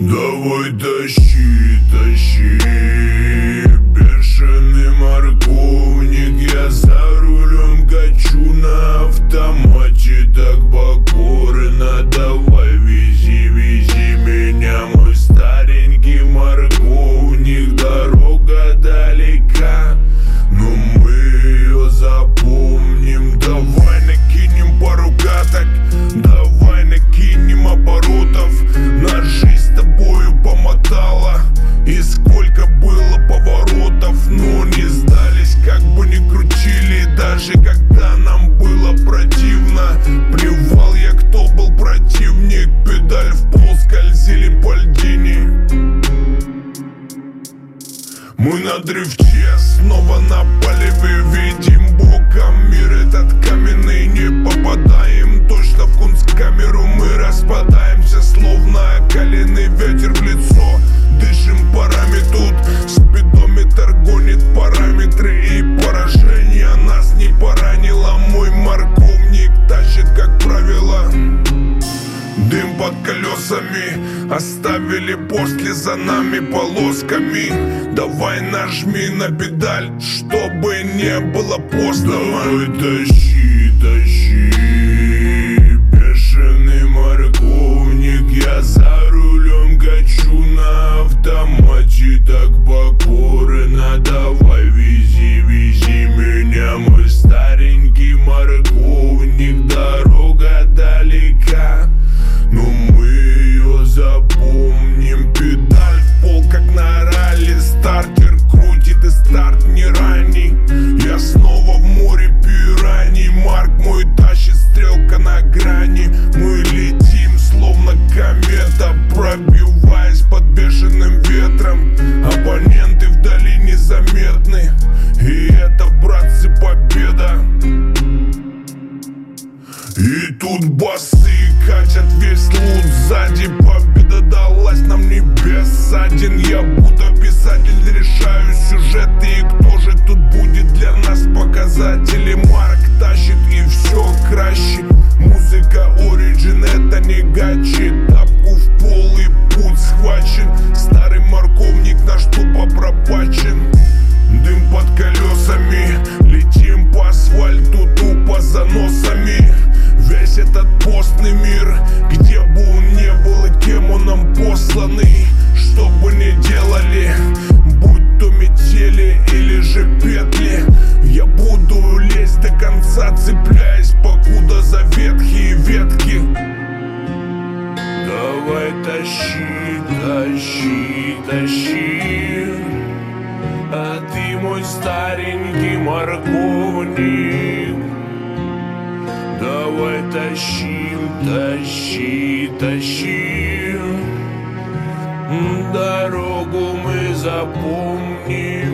Давай тащи, тащи, бешеный морковник. Я за рулем качу на автомате, так покорно. Давай вези, вези меня, мой старенький морковник. Дорога далека, но мы ее запомним. Давай накинем пару каток, давай накинем оборотов. Нас жизнь с тобою помотала, и сколько было поворотов, но не сдались, как бы ни крутили. Даже когда нам было противно, плевал я, кто был противник. Педаль в пол, скользили по льдине. Мы на дрифте, снова на полеве. Видим боком мир этот каменный. Не попадаем точно в кунсткамеру. Мы распадаемся, словно окаленный ветер в лицо. Дышим парами тут, спидометр гонит параметры. И поражение нас не поранило. Мой морковник тащит, как правило. Дым под колесами оставили после за нами полосками. Давай нажми на педаль, чтобы не было поздно. Давай тащи, тащи, бешеный морковник. Я за рулем качу на автомате, так покорно. Давай вези, вези меня, мой старенький морковник. Дорога далека, но мы ее запомним. Педаль в пол, как на ралли. Стартер крутит, и старт не ранний. Я снова в море пираний. Марк мой тащит, стрелка на грани. Мы летим, словно комета, пробиваясь под бешеным ветром. Оппоненты вдали незаметны, и это, братцы, победа. И тут басы катят весь лут сзади. Победа далась нам небес один. Я будто писатель, решаю сюжеты. И кто же тут будет для нас показатели? Марк тащит, и все краще. Музыка Origin, это не гачи. Тапку в пол, и путь схвачен. Старый морковник наш тупо пропачен. Дым под колесами, летим по асфальту тупо за носами. Весь этот постный мир, где бы он ни был и кем он нам посланный. Что бы ни делали, будь то метели или же петли, я буду лезть до конца, цепляясь покуда за ветхие ветки. Давай тащи, тащи, тащи, а ты мой старенький морковник. Давай тащи, тащи, тащи, дорогу мы запомним.